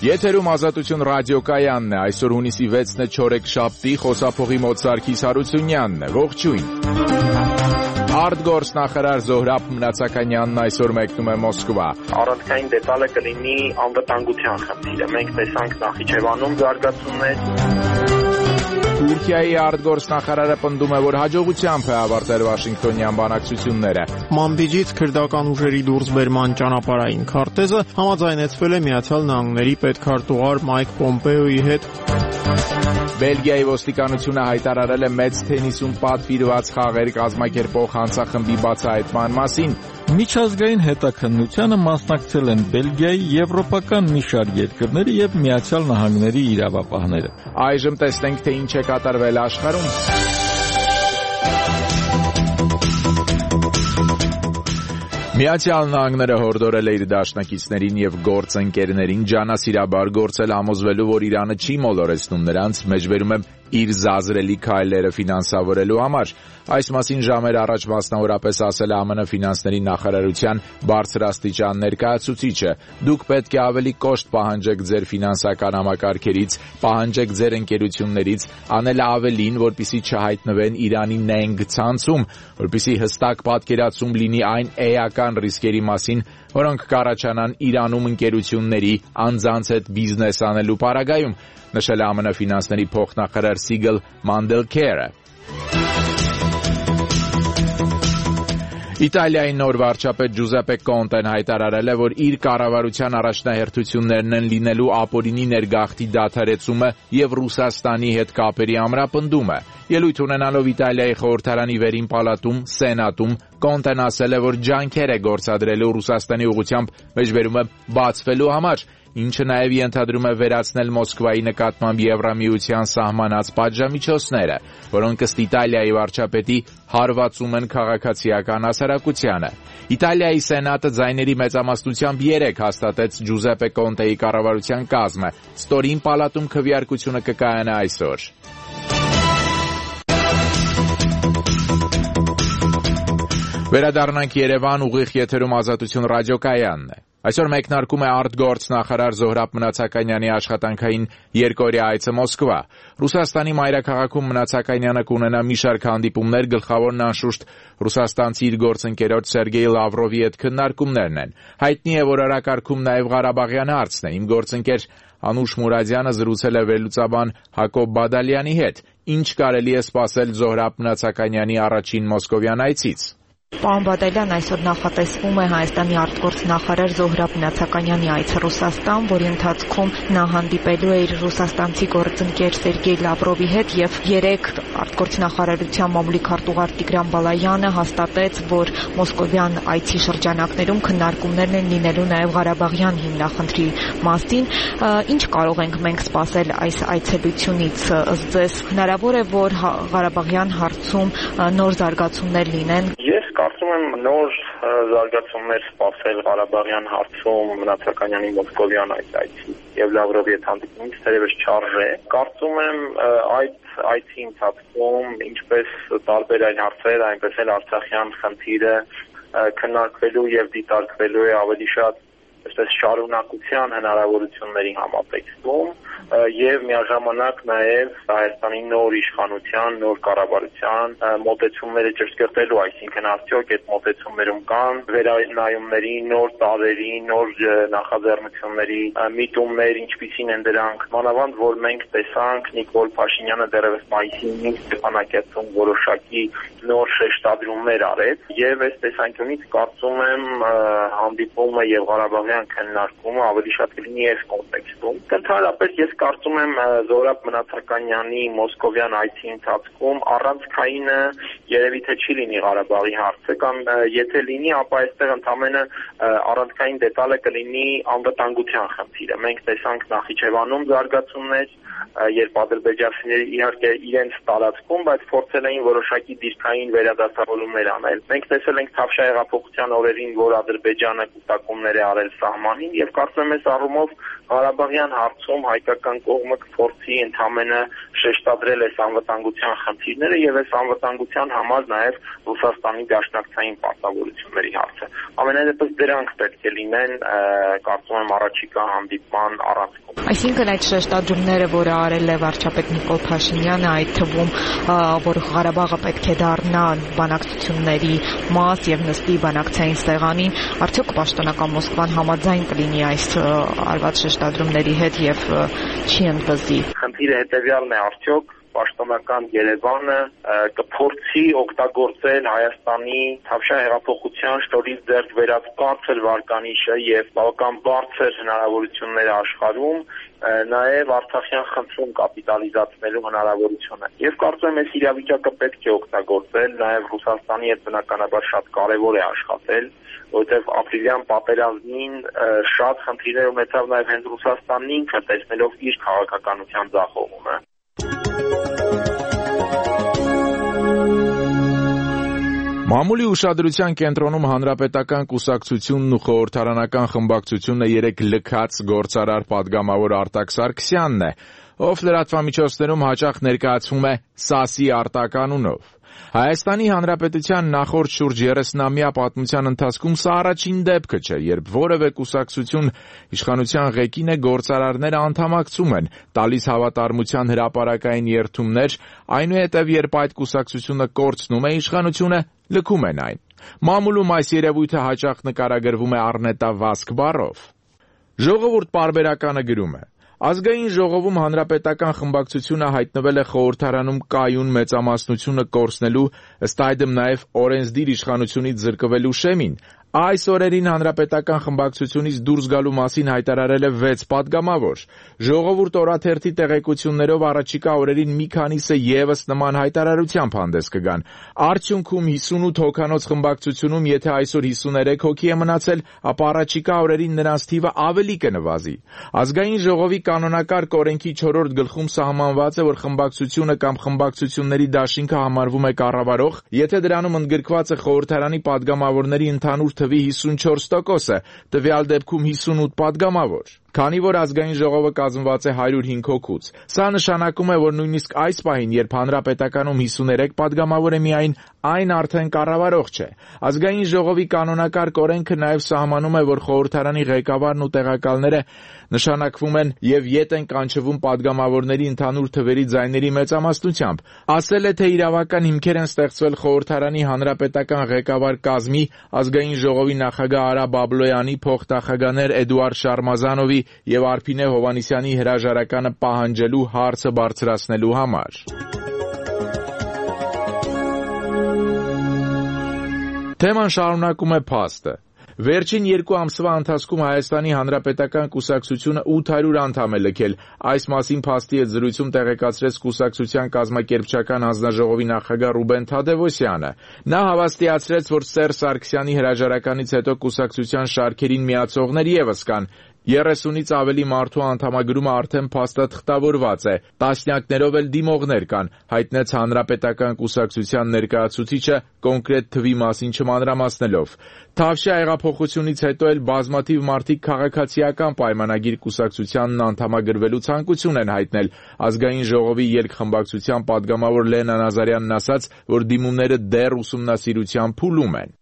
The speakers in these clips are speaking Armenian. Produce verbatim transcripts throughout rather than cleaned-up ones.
Եթերում Ազատություն ռադիոկայանն է, այսօր հունիսի վեցն է չորեքշաբթի, խոսափողի մոտ Սարգիս Հարությունյանն է, ողջույն։ Արտգործնախարար Զոհրաբ Մնացականյանն այսօր մեկնում է Մոսկվա։ Առանցքային դետալը կլինի անվտանգության խնդիրը, մենք տեսանք Նախիջևանում զարգացումներ։ Թուրքիայի արտգործնախարարը պնդում է, որ հաջողությամբ է ավարտել Վաշինգտոնյան բանակցությունները։ Մամբիջից քրդական ուժերի դուրսբերման ճանապարհային քարտեզը համաձայնեցվել է Միացյալ Նահանգների պետքարտուղար Մայք Պոմպեոյի հետ։ Բելգիայի ոստիկանությունը հայտարարել է մեծ թենիսում պատվիրված խաղեր կազմակերպող հանցախմբի բացահայտման մասին։ Միջազգային հետաքննությանը մասնակցել են Բելգիայի, եվրոպական մի շարք երկրների և Միացյալ Նահանգների իրավապահները։ Այժմ տեսնենք, թե ինչ է կատարվել աշխարհում։ Միացյալ Նահանգները հորդորել է իր դաշնակիցներին և գործընկերներին ջանասիրաբար գործել, համոզվելու, որ Իրանը չի մոլորեցնում նրանց, մեջբերում է իր զազրելի քայլերը ֆինանսավորելու համար։ Այս մասին ժամեր առաջ մասնավորապես ասել է ԱՄՆ ֆինանսների նախարարության բարձրաստիճան ներկայացուցիչը։ Դուք պետք է ավելի կոշտ պահանջեք ձեր ֆինանսական համակարգերից, պահանջեք ձեր ընկերություններից անել ավելին, որպեսզի չհայտնվեն Իրանի նենգ ցանցում, որպեսզի հստակ պատկերացում լինի այն էական ռիսկերի մասին, որոնք կառաջանան Իրանում ընկերությունների անձանց հետ բիզնես անելու պարագայում, նշել է ԱՄՆ ֆինանսների փոխնախարար Սիգլ Մանդելքերը։ Իտալիայի նոր վարչապետ Ջուզեպե Կոնտեն հայտարարել է, որ իր կառավարության առաջնահերթություններն են լինելու ապօրինի ներգաղթի դադարեցումը և Ռուսաստանի հետ կապերի ամրապնդումը։ Ելույթ ունենալով Իտալիայի խորհրդարանի վերին պալատում, Սենատում, Կոնտեն ասել է, որ ջանքեր է գործադրելու Ռուսաստանի ուղղությամբ մեջբերումը բացվելու համար, ինչը նաև ենթադրում է վերացնել Մոսկվայի նկատմամբ Եվրամիության սահմանած պատժամիջոցները, որոնք ըստ Իտալիայի վարչապետի հարվածում են քաղաքացիական հասարակությանը։ Իտալիայի Սենատը ձայների մեծամասնությամբ երեք հաստատեց Ջուզեպե Կոնտեի կառավարության կազմը։ Ստորին պալատում քվեարկությունը կկայանա այսօր։ Վերադառնանք Երևան, ուղիղ եթերում Ազատություն ռադիոկայանն է։ Այսօր մեկնարկում է արտգործնախարար Զոհրաբ Մնացականյանի աշխատանքային երկօրյա այցը Մոսկվա։ Ռուսաստանի մայրաքաղաքում Մնացականյանը կունենա մի շարք հանդիպումներ, գլխավորն անշուշտ ռուսաստանցի իր գործընկերոջ Սերգեյ Լավրովի հետ քննարկումներն են։ Հայտնի է, որ օրակարգում նաև Ղարաբաղյան հարցն է։ Իմ գործընկեր Անուշ Մուրադյանը զրուցել է վերլուծաբան Հակոբ Բադալյանի հետ։ Ինչ կարելի է սպասել Զոհրաբ Մնացականյանի առաջին մոսկովյան այցից։ Պարոն Բադալյան, այսօր նախատեսվում է Հայաստանի արտգործնախարար Զոհրաբ Մնացականյանի այցը Ռուսաստան, որի ընթացքում նա հանդիպելու է իր ռուսաստանցի գործընկեր Սերգեյ Լավրովի հետ և երեկ արտգործնախարարության մամուլի քարտուղար Տիգրան Բալայանը հաստատեց, որ մոսկովյան այցի շրջանակներում քննարկումներն են լինելու նաև Ղարաբաղյան հիմնախնդրի մասին։ Ինչ կարող ենք մենք սպասել այս այցելությունից։ Ըստ ձեզ հնարավոր է, որ Ղարաբաղյան հարցում նոր զարգացումներ լինեն։ Կարծում եմ նոր զարգացումներ սպասել Ղարաբաղյան հարցում Մնացականյանի մոսկովյան այցի և Լավրովի հետ հանդիպումից թերևս չարժե։ Կարծում եմ այդ այցի ընթացքում ինչպես տարբեր այլ հարցեր, այնպես էլ Արցախյան խնդիրը քննարկվելու և դիտարկվելու է ավելի շատ այսպես շարունակության հնարավորությունների համատեքստում և միաժամանակ նաև Հայաստանի նոր իշխանության, նոր կառավարության մոտեցումները ճշգրտելու, այսինքն արդյոք այդ մոտեցումներում կան վերանայումների, նոր տարերի, նոր նախաձեռնությունների միտումներ, ինչպիսին են դրանք, մանավանդ որ մենք տեսանք Նիկոլ Փաշինյանը դեռևս մայիսի ինը Ստեփանակերտում որոշակի նոր շեշտադրումներ արեց և այս տեսանկյունից կարծում եմ հանդիպումը և Ղարաբաղյան քննարկումը ավելի շատ կլինի այս կոնտեքստում։ Ընդհանրապես ես կարծում եմ Զոհրաբ Մնացականյանի մոսկովյան այցի ընթացքում առանցքայինը երևի թե չի լինի Ղարաբաղի հարցը կամ եթե լինի, ապա այստեղ ընդամենը առանցքային դետալը կլինի անվտանգության խնդիրը։ Մենք տեսանք Նախիջևանում զարգացումներ, երբ ադրբեջանցիները իհարկե իրենց տարածքում, բայց փորձել էին որոշակի դիրքային վերադասավորումներ անել։ Մենք տեսել ենք Թավշյա հեղափոխության օրերին, որ Ադրբեջանը կուտակումներ է արել սահմանին, եւ կարծում եմ այս առումով Ղարաբաղյան հարցում հայկական կողմը կփորձի ընդհանրապես շեշտադրել այս անվտանգության խնդիրները եւ այս անվտանգության համար նաեւ Ռուսաստանի դաշնակցային պարտավորությունների հարցը։ Ամենայնիվս դրանք պետք է լինեն, կարծում եմ, առաջիկա հանդիպման առանցքում։ Այսինքն այդ շեշտադրումները, որը արել է վարչապետ Նիկոլ Փաշինյանը, այդ թվում, որ Ղարաբաղը պետք է դառնա բանակցությունների մաս եւ նստի բանակցային սեղանին, արդյոք պաշտոնական Մոսկվան համաձայն կլինի այս արված շեշտադրումների հետ եւ չի ընդվզի։ Խնդիրը հետեւյալն է, արդյոք պաշտոնական Երևանը կփորձի օգտագործել Հայաստանի Թավշյա հեղափոխության շնորհիվ ձեռք բերած բարձր վարկանիշը եւ բավական բարձր հնարավորությունները աշխարհում նաեւ Արցախյան խնդրում կապիտալիզացնելու հնարավորությունը։ Եվ կարծում եմ, այս իրավիճակը պետք է օգտագործել, նաեւ Ռուսաստանի հետ բնականաբար շատ կարեւոր է աշխատել, որովհետեւ ապրիլյան պատերազմին շատ խնդիրներ ունեցավ նաեւ հենց Ռուսաստանն ինքը, տեսնելով իր քաղաքականության ձախողումը։ Մամուլի ուշադրության կենտրոնում հանրապետական կուսակցությունն ու խորհրդարանական խմբակցությունը երեք լքած գործարար падգամավոր Արտակ Սարգսյանն է, ով լրատվամիջոցներում հաճախ ներկայացվում է ՍԱՍ-ի Արտակ անունով։ Հայաստանի Հանրապետության նախորդ շուրջ երեսնամյա պատմության ընթացքում սա առաջին դեպքը չէ, երբ որևէ կուսակցություն իշխանության ղեկին է գործարարները անդամակցում են, տալիս հավատարմության հրապարակային երդումներ, այնուհետև երբ այդ կուսակցությունը կորցնում է իշխանությունը, լքում են այն։ Մամուլում այս երևույթը հաճախ նկարագրվում է առնետավազք բառով։ Ժողովուրդ պարբերականը գրում է. Ազգային ժողովում հանրապետական խմբակցությունը հայտնվել է խորհրդարանում կայուն մեծամասնությունը կորցնելու, ըստ այդմ նաև օրենսդիր իշխանությունից զրկվելու շեմին։ Այս օրերին հանրապետական խմբակցությունից դուրս գալու մասին հայտարարել է վեց падգամավոր։ Ժողովուրդ օրաթերթի տեղեկություններով առաջիկա օրերին մի քանիսը ևս նման հայտարարությամբ հանդես կգան։ Արդյունքում հիսունութ հոգանոց խմբակցությունում, եթե այսօր հիսուներեք հոգի է մնացել, ապա առաջիկա օրերին նրանց թիվը ավելի կնվազի։ Ազգային ժողովի կանոնակարգ օրենքի չորրորդ գլխում սահմանված է, որ խմբակցությունը կամ խմբակցությունների դաշինքը համարվում է կառավարող, եթե դրանում ընդգրկված է խորհրդարանի падգամավորների ընդհանուր թվի հիսունչորս տոկոսը, տվյալ դեպքում հիսունութ падգամավոր։ Քանի որ ազգային ժողովը կազմված է հարյուր հինգ հոգուց։ Սա նշանակում է, որ նույնիսկ այս պահին, երբ հանրապետականում հիսուներեք падգամավոր է միայն, այն արդեն կառավարող չէ։ Ազգային ժողովի կանոնակարգ օրենքը նաև սահմանում է, որ խորհրդարանի ղեկավարն ու տեղակալները նշանակվում են եւ ետ են կանչվում падգամավորների ընդհանուր թվերի ձայների մեծամասնությամբ։ Ասել է, թե իրավական հիմքեր են ստեղծվել խորհրդարանի հանրապետական ղեկավար կազմի, ազգային ժողովի նախագահ Արա Բաբլոյանի, փոխնախագահներ Էդուարդ Շարմազանովի եւ Արփինե Հովհաննիսյանի հրաժարականը պահանջելու հարցը բարձրացնելու համար։ Թեման շարունակում է փաստը։ Վերջին երկու ամսվա ընթացքում Հայաստանի Հանրապետական կուսակցությունը ութ հարյուր անդամ է լքել։ Այս մասին փաստի հետ զրույցում տեղեկացրեց կուսակցության կազմակերպչական հանձնաժողովի նախագահ Ռուբեն Թադևոսյանը։ Նա հավաստիացրեց, որ Սերժ Սարգսյանի հրաժարականից հետո կուսակցության շարքերին միացողներ ևս կան։ երեսունից ավելի մարդու անդամագրումը արդեն փաստաթղթավորված է, տասնյակներով էլ դիմողներ կան, հայտնեց Հանրապետական կուսակցության ներկայացուցիչը կոնկրետ թվի մասին չմանրամասնելով։ Թավշյա հեղափոխությունից հետո էլ բազմաթիվ մարդիկ քաղաքացիական պայմանագիր կուսակցությանն անդամագրվելու ցանկություն են հայտնել։ Ազգային ժողովի երկխմբակցության падգամավոր Լենա Նազարյանն ասաց, որ դիմումները դեռ ուսումնասիրության փուլում են։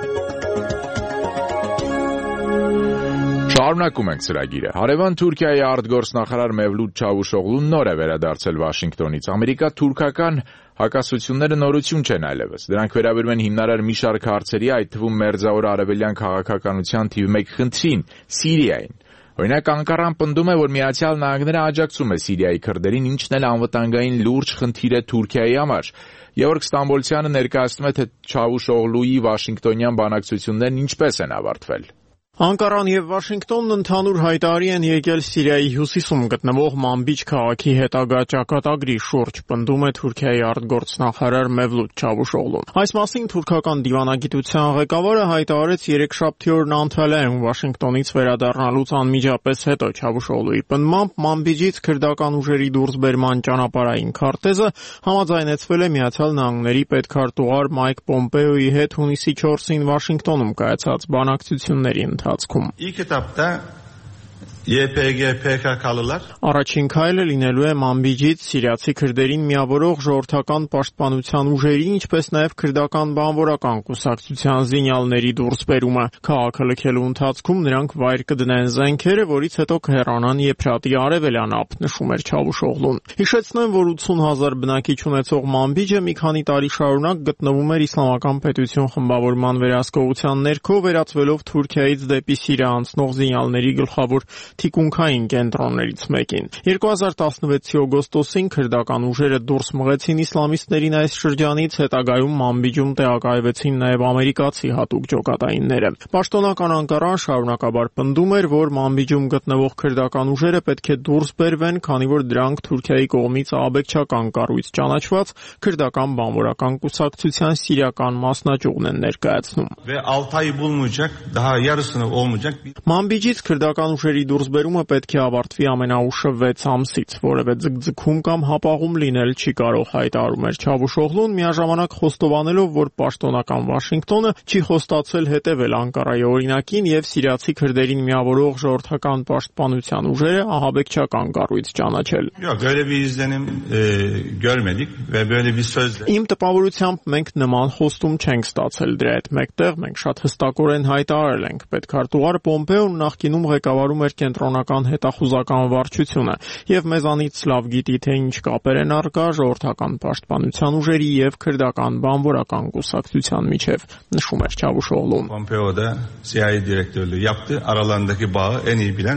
Շարունակում ենք ծրագիրը։ Հարևան Թուրքիայի արտգործնախարար Մևլութ Չավուշօղլուն նոր է վերադարձել Վաշինգտոնից։ Ամերիկա-թուրքական հակասությունները նորություն չեն այլևս։ Դրանք վերաբերում են հիմնարար մի շարք հարցերի, այդ թվում Մերձավոր արևելյան քաղաքականության թիվ մեկ խնդրին՝ Սիրիային։ Օրինակ, Անկարան պնդում է, որ Միացյալ Նահանգները աջակցում է Սիրիայի քրդերին, ինչն էլ անվտանգային լուրջ խնդիր է Թուրքիայի համար։ Գեորգ Ստամբոլցյանը ներկայացնում է, թե Չավուշօղլուի Վաշինգտոնյան բանակցություններն ինչպես են ավարտվել։ Անկարան եւ Վաշինգտոնն ընդհանուր հայտարարի են եկել Սիրիայի հյուսիսում գտնվող Մանբիջ քաղաքի հետագա ճակատագրի շուրջ, պնդում է Թուրքիայի արտգործնախարար Մևլութ Չավուշօղլուն։ Այս մասին թուրքական դիվանագիտության ղեկավարը հայտարարեց երեքշաբթի օրն Անտալիայում Վաշինգտոնից վերադառնալուց անմիջապես հետո։ Չավուշօղլուի պնդմամբ Մանբիջից քրդական ուժերի դուրսբերման ճանապարհային քարտեզը համաձայնեցվել է Միացյալ Նահանգների պետքարտուղար Մայք Պոմպեոյի հետ հունիսի չորսին Վաշինգտոնում կայացած բանակցությունների ընթացքում։ İlk etapta Y P G P K K'lılar Առաջին քայլը լինելու է Մանբիջից սիրիացի քրդերին միավորող ժողովրդական պաշտպանության ուժերի, ինչպես նաև քրդական բանվորական կուսակցության զինյալների դուրսբերումը։ Քաղաքը լքելու ընթացքում նրանք վայր կդնեն զենքերը, որից հետո կհեռանան Եփրատի արևելյան ափ, նշում էր Չավուշօղլուն։ Հիշեցնեմ, որ ութսուն հազար բնակիչ ունեցող Մանբիջը մի քանի տարի շարունակ գտնվում էր Իսլամական պետություն խմբավորման վերահսկողության ներքո, վերածվելով Թուրքիայից դեպի Սիրիա անցնող զինյալների գլխավոր թիկունքային կենտրոններից մեկին։ երկու հազար տասնվեցի օգոստոսին քրդական ուժերը դուրս մղեցին իսլամիստներին այս շրջանից, հետագայում Մանբիջում տեղակայվեցին նաև ամերիկացի հատուկ ջոկատայինները։ Պաշտոնական Անկարան շարունակաբար պնդում էր, որ Մանբիջում գտնվող քրդական ուժերը պետք է դուրս բերվեն, քանի որ դրանք Թուրքիայի կողմից աբեկչական կառույց ճանաչված քրդական բանվորական կուսակցության սիրիական մասնաճյուղն են ներկայացնում։ Մանբիջից քրդական ուժերի դուրսբերումը պետք է ավարտվի ամենաուշը վեց ամսից, որևէ ձգձգում կամ հապաղում լինել չի կարող, հայտարարում էր Չավուշօղլուն, միաժամանակ խոստովանելով, որ պաշտոնական Վաշինգտոնը չի խոստացել հետևել Անկարայի օրինակին եւ սիրիացի քրդերին միավորող ժողովրդական պաշտպանության ուժերը ահաբեկչական կառույց ճանաչել։ Իմ տպավորությամբ մենք նման խոստում չենք ստացել, դրա հետ մեկտեղ մենք շատ հստակորեն հայտարարել ենք։ Պետքարտուղար Պոմպեոն նախկինում ղեկավարում էր կենտրոնական հետախուզական վարչությունը եւ մեզանից լավ գիտի, թե ինչ կապեր են առկա ժողովրդական պաշտպանության ուժերի եւ քրդական բանվորական կուսակցության միջեւ, նշում էր Չավուշօղլուն։ Pompeo-da C I A direktörlüğü yaptı. Aralarındaki bağı en iyi bilen.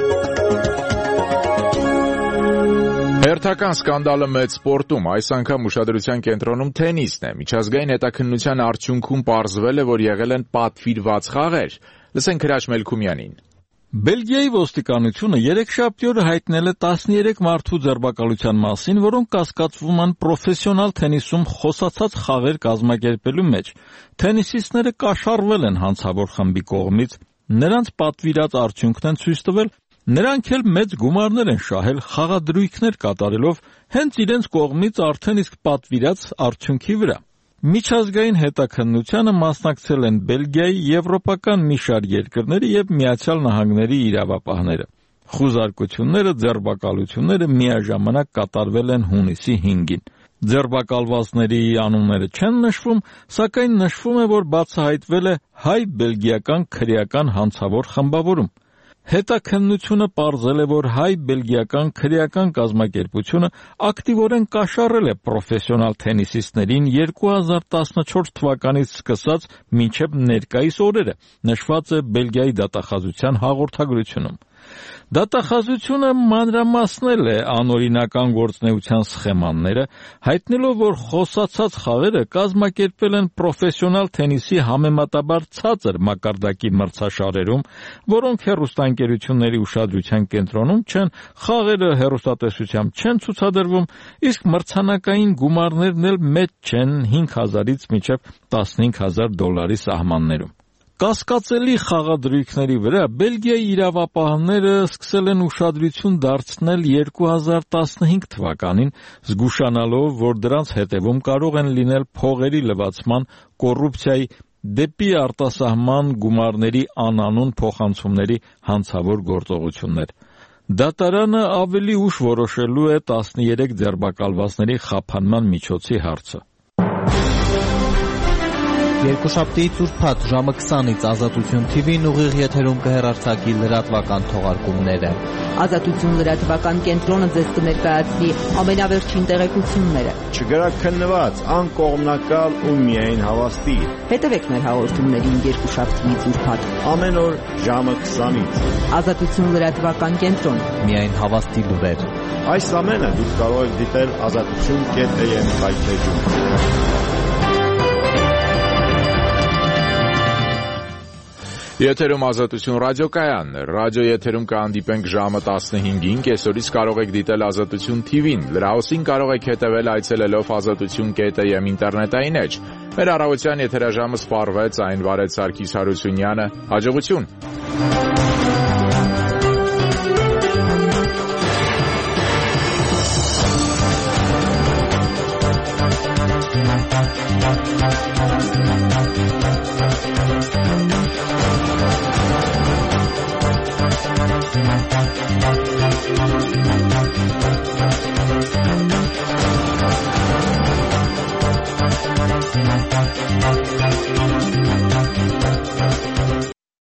Հերթական սկանդալը մեծ սպորտում, այս անգամ ուշադրության կենտրոնում թենիսն է։ Միջազգային հետաքննության արդյունքում պարզվել է, որ եղել են պատվիրված խաղեր։ Լսենք Հրաչ Մելքումյանին։ Բելգիայի ոստիկանությունը երեքշաբթի օրը հայտնել է տասներեք մարդու ձերբակալության մասին, որոնք կասկածվում են պրոֆեսիոնալ թենիսում խոսացած խաղեր կազմակերպելու մեջ։ Թենիսիստները կաշառվել են հանցավոր խմբի կողմից, նրանց պատվիրած արդյունքն են ցույց տվել, նրանք էլ մեծ գումարներ են շահել խաղադրույքներ կատարելով հենց իրենց կողմից արդեն իսկ պատվիրած արդյունքի վրա։ Միջազգային հետաքննությանը մասնակցել են Բելգիայի, եվրոպական մի շարք երկրների եւ Միացյալ Նահանգների իրավապահները։ Խուզարկությունները, ձերբակալությունները միաժամանակ կատարվել են հունիսի հինգին։ Ձերբակալվածների անունները չեն նշվում, սակայն նշվում է, որ բացահայտվել է հայ-բելգիական քրեական հանցավոր խմբավորում։ Հետաքննությունը պարզել է, որ հայ-բելգիական քրեական կազմակերպությունը ակտիվորեն կաշառել է պրոֆեսիոնալ թենիսիստներին երկու հազար տասնչորս թվականից սկսած մինչև ներկայիս օրերը, նշված է Բելգիայի դատախազության հաղորդագրությունում։ Դատախազությունը մանրամասնել է անօրինական գործունեության սխեմաները, հայտնելով, որ խոսացած խաղերը կազմակերպվել են պրոֆեսիոնալ թենիսի համեմատաբար ցածր մակարդակի մրցաշարերում, որոնք հեռուստաընկերությունների ուշադրության կենտրոնում չեն, խաղերը հեռուստատեսությամբ չեն ցուցադրվում, իսկ մրցանակային գումարներն էլ մեծ չեն հինգ հազարից մինչև տասնհինգ հազար դոլարի սահմաններում։ Կասկածելի խաղադրույքների վրա Բելգիայի իրավապահները սկսել են ուշադրություն դարձնել երկու հազար տասնհինգ թվականին, զգուշանալով, որ դրանց հետևում կարող են լինել փողերի լվացման, կոռուպցիայի, դեպի արտասահման գումարների անանուն փոխանցումների հանցավոր գործողություններ։ Դատարանը ավելի ուշ որոշելու է տասներեք ձերբակալվածների խափանման միջոցի հարցը։ Երկուշաբթի ծուրփաթ ժամը քսանից Ազատություն Թի Վին ուղիղ եթերում կհեռարձակի լրատվական թողարկումները։ Ազատություն լրատվական կենտրոնը ձեզ կներկայացնի ամենավերջին տեղեկությունները։ Չգրաքննված, անկողմնակալ ու միայն հավաստի։ Հետևեք մեր հաղորդումներին երկուշաբթի ծուրփաթ ամեն օր ժամը քսանից։ Ազատություն լրատվական կենտրոն։ Միայն հավաստի լուրեր։ Այս ամենը դուք կարող եք դիտել ազատություն կետ է եմ վայթեջում։ Եթերում Ազատություն ռադիոկայանն է։ Ռադիո եթերում կհանդիպենք ժամը տասնհինգին, կեսօրից կարող եք դիտել Ազատություն թի վին։ Լրահոսին կարող եք հետևել այցելելով ազատություն կետ է եմ ինտերնետային էջ։ Մեր առավոտյան եթերաժամը սպառվեց, այն վարեց Սարգիս Հարությունյանը։ Հաջողություն։